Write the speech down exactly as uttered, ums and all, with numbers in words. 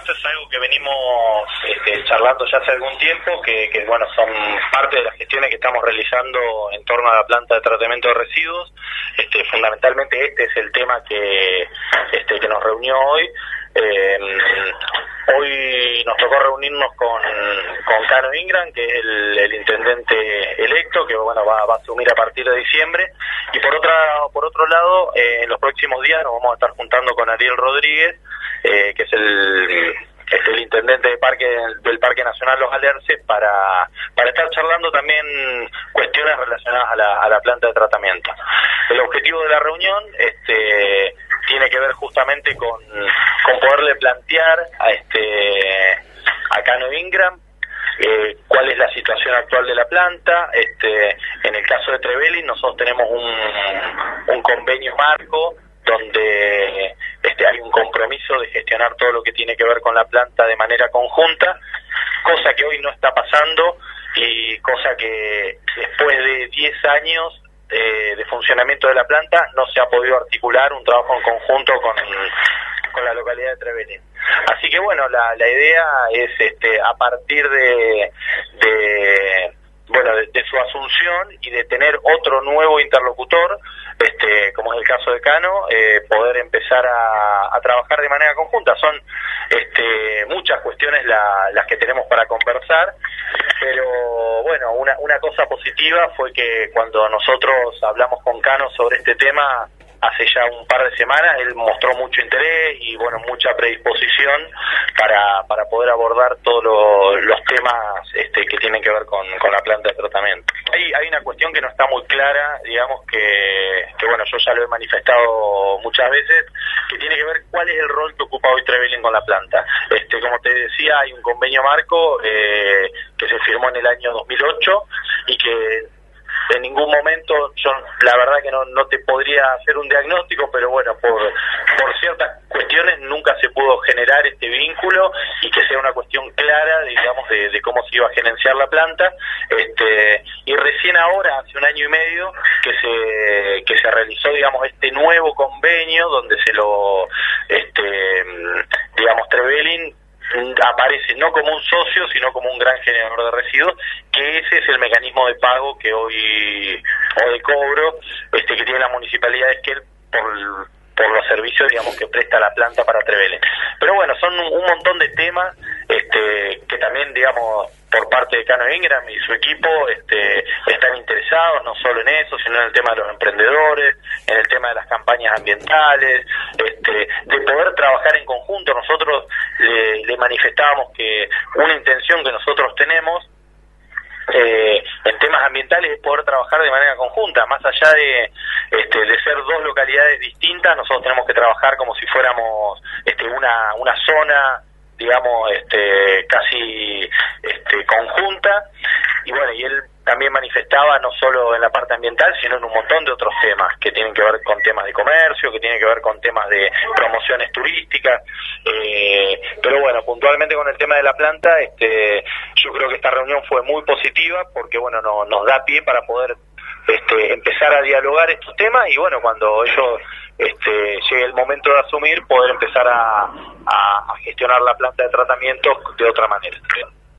esto es algo que venimos este, charlando ya hace algún tiempo, que, que bueno, son parte de las gestiones que estamos realizando en torno a la planta de tratamiento de residuos. Este, fundamentalmente este es el tema que, este, que nos reunió hoy. Eh, hoy nos tocó reunirnos con, con Cano Ingram, que es el, el intendente electo, que bueno va, va a asumir a partir de diciembre, y por otra por otro lado, eh, en los próximos días nos vamos a estar juntando con Ariel Rodríguez, eh, que es el es el intendente de parque del Parque Nacional Los Alerces, para para estar charlando también cuestiones relacionadas a la, a la planta de tratamiento. El objetivo de la reunión este tiene que ver justamente con, con poderle plantear a este a Cano Ingram eh, cuál es la situación actual de la planta. Este en el caso de Trevelin nosotros tenemos un, un convenio marco donde este hay un compromiso de gestionar todo lo que tiene que ver con la planta de manera conjunta, cosa que hoy no está pasando y cosa que después de diez años Eh, de funcionamiento de la planta no se ha podido articular un trabajo en conjunto con, con la localidad de Trevelin. Así que bueno, la, la idea es este a partir de, de bueno de, de su asunción y de tener otro nuevo interlocutor, este como es el caso de Cano, eh, poder empezar a, a trabajar de manera conjunta. Son este muchas cuestiones la, las que tenemos para conversar, pero bueno, una, una cosa positiva fue que cuando nosotros hablamos con Cano sobre este tema hace ya un par de semanas, él mostró mucho interés y bueno, mucha predisposición para, para poder abordar todos lo, los temas este, que tienen que ver con, con la planta de tratamiento. Hay, hay una cuestión que no está muy clara, digamos que, que bueno, yo ya lo he manifestado muchas veces, que tiene que ver cuál es el rol que ocupa hoy Trevelin con la planta. Este, como te decía, hay un convenio marco eh, que se firmó en el año dos mil ocho y que en ningún momento, yo la verdad que no, no te podría hacer un diagnóstico, pero bueno, por, por ciertas cuestiones nunca se pudo generar este vínculo y que sea una cuestión clara, digamos, de, de cómo se iba a gerenciar la planta. Este, y recién ahora, hace un año y medio, que se que se realizó, digamos, este nuevo convenio donde se lo, este, digamos, Trevelin aparece no como un socio, sino como un gran generador de residuos, que ese es el mecanismo de pago que hoy, o de cobro, este que tiene la municipalidad de Esquel por, por los servicios, digamos, que presta la planta para Trevelin. Pero bueno, son un, un montón de temas este que también, digamos, por parte de Cano Ingram y su equipo este están interesados no solo en eso, sino en el tema de los emprendedores, en el tema de las campañas ambientales, este de poder trabajar en conjunto. Nosotros le, le manifestábamos que una intención que nosotros tenemos eh, en temas ambientales es poder trabajar de manera conjunta, más allá de este de ser dos localidades distintas. Nosotros tenemos que trabajar como si fuéramos este una una zona, digamos, este casi este conjunta. Y bueno, y él también manifestaba no solo en la parte ambiental, sino en un montón de otros temas que tienen que ver con temas de comercio, que tienen que ver con temas de promociones turísticas. Eh, pero bueno, puntualmente con el tema de la planta, este yo creo que esta reunión fue muy positiva porque bueno, no, nos da pie para poder este empezar a dialogar estos temas y bueno, cuando ellos este llegue el momento de asumir, poder empezar a, a, a gestionar la planta de tratamiento de otra manera.